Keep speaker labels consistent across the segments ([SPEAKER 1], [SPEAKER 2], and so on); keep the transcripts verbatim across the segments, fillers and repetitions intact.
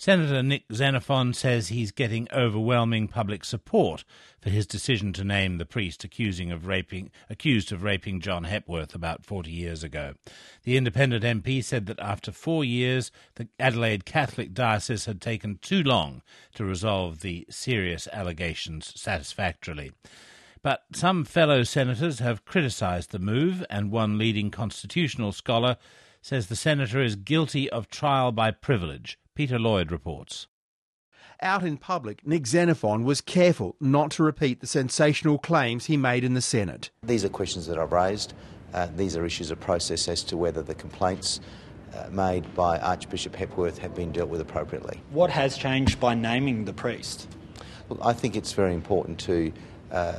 [SPEAKER 1] Senator Nick Xenophon says he's getting overwhelming public support for his decision to name the priest accusing of raping, accused of raping John Hepworth about forty years ago. The independent M P said that after four years, the Adelaide Catholic Diocese had taken too long to resolve the serious allegations satisfactorily. But some fellow senators have criticised the move, and one leading constitutional scholar says the senator is guilty of trial by privilege. Peter Lloyd reports.
[SPEAKER 2] Out in public, Nick Xenophon was careful not to repeat the sensational claims he made in the Senate.
[SPEAKER 3] These are questions that I've raised. Uh, these are issues of process as to whether the complaints uh, made by Archbishop Hepworth have been dealt with appropriately.
[SPEAKER 4] What has changed by naming the priest?
[SPEAKER 3] Well, I think it's very important to uh,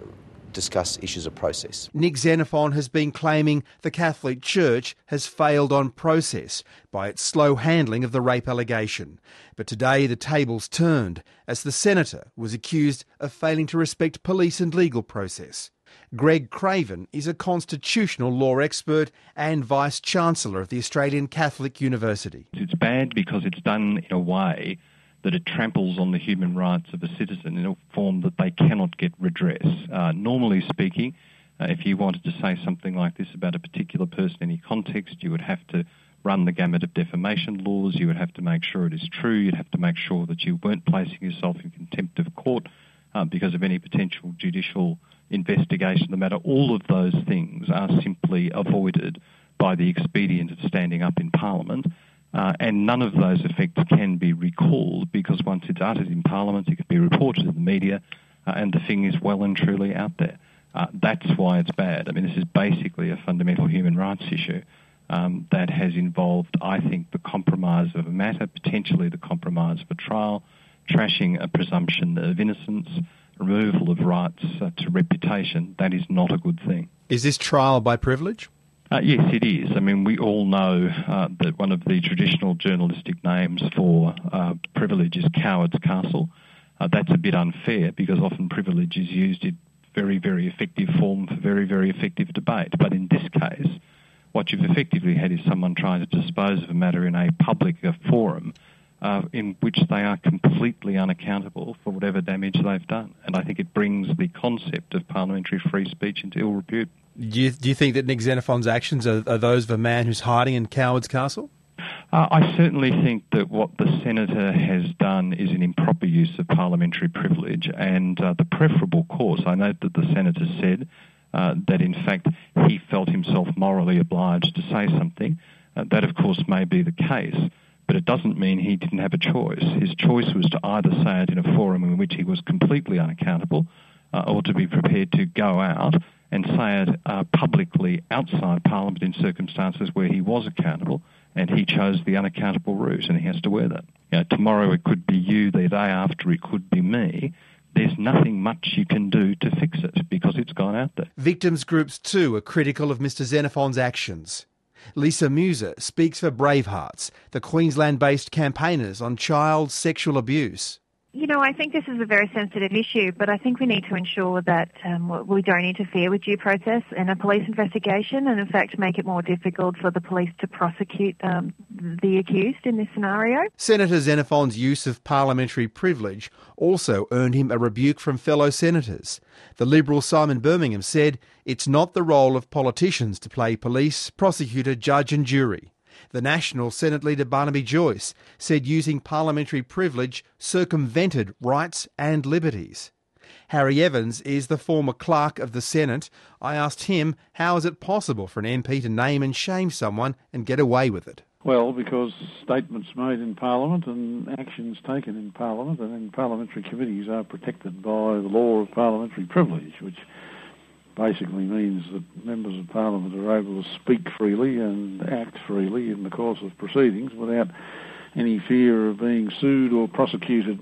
[SPEAKER 3] discuss issues of process.
[SPEAKER 2] Nick Xenophon has been claiming the Catholic Church has failed on process by its slow handling of the rape allegation. But today the tables turned as the senator was accused of failing to respect police and legal process. Greg Craven is a constitutional law expert and Vice-Chancellor of the Australian Catholic University.
[SPEAKER 5] It's bad because it's done in a way that it tramples on the human rights of a citizen in a form that they cannot get redress. Uh, normally speaking, uh, if you wanted to say something like this about a particular person in any context, you would have to run the gamut of defamation laws, you would have to make sure it is true, you'd have to make sure that you weren't placing yourself in contempt of court uh, because of any potential judicial investigation of the matter. All of those things are simply avoided by the expedient of standing up in Parliament. Uh, and none of those effects can be recalled because once it's uttered in Parliament, it can be reported to the media uh, and the thing is well and truly out there. Uh, that's why it's bad. I mean, this is basically a fundamental human rights issue um, that has involved, I think, the compromise of a matter, potentially the compromise of a trial, trashing a presumption of innocence, removal of rights uh, to reputation. That is not a good thing.
[SPEAKER 2] Is this trial by privilege?
[SPEAKER 5] Uh, yes, it is. I mean, we all know uh, that one of the traditional journalistic names for uh, privilege is Coward's Castle. Uh, that's a bit unfair because often privilege is used in very, very effective form for very, very effective debate. But in this case, what you've effectively had is someone trying to dispose of a matter in a public uh, forum uh, in which they are completely unaccountable for whatever damage they've done. And I think it brings the concept of parliamentary free speech into ill repute.
[SPEAKER 2] Do you, do you think that Nick Xenophon's actions are, are those of a man who's hiding in Coward's Castle?
[SPEAKER 5] Uh, I certainly think that what the senator has done is an improper use of parliamentary privilege, and uh, the preferable course, I note that the senator said uh, that in fact he felt himself morally obliged to say something. Uh, that of course may be the case, but it doesn't mean he didn't have a choice. His choice was to either say it in a forum in which he was completely unaccountable uh, or to be prepared to go out and say it uh, publicly outside Parliament in circumstances where he was accountable, and he chose the unaccountable route, and he has to wear that. You know, tomorrow it could be you, the day after it could be me. There's nothing much you can do to fix it because it's gone out there.
[SPEAKER 2] Victims groups too are critical of Mr Xenophon's actions. Lisa Muser speaks for Bravehearts, the Queensland-based campaigners on child sexual abuse.
[SPEAKER 6] You know, I think this is a very sensitive issue, but I think we need to ensure that um, we don't interfere with due process in a police investigation and, in fact, make it more difficult for the police to prosecute um, the accused in this scenario.
[SPEAKER 2] Senator Xenophon's use of parliamentary privilege also earned him a rebuke from fellow senators. The Liberal Simon Birmingham said it's not the role of politicians to play police, prosecutor, judge and jury. The National Senate leader Barnaby Joyce said using parliamentary privilege circumvented rights and liberties. Harry Evans is the former clerk of the Senate. I asked him how is it possible for an M P to name and shame someone and get away with it?
[SPEAKER 7] Well, because statements made in Parliament and actions taken in Parliament and in parliamentary committees are protected by the law of parliamentary privilege, which basically means that members of Parliament are able to speak freely and act freely in the course of proceedings without any fear of being sued or prosecuted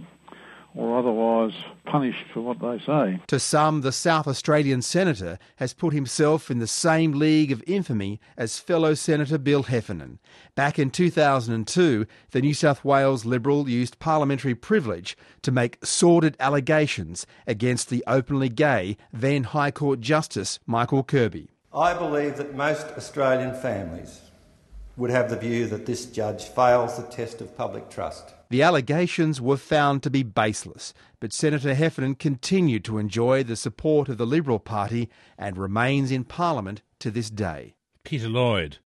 [SPEAKER 7] or otherwise punished for what they say.
[SPEAKER 2] To some, the South Australian senator has put himself in the same league of infamy as fellow Senator Bill Heffernan. Back in two thousand two, the New South Wales Liberal used parliamentary privilege to make sordid allegations against the openly gay then High Court Justice Michael Kirby.
[SPEAKER 8] I believe that most Australian families would have the view that this judge fails the test of public trust.
[SPEAKER 2] The allegations were found to be baseless, but Senator Heffernan continued to enjoy the support of the Liberal Party and remains in Parliament to this day.
[SPEAKER 1] Peter Lloyd.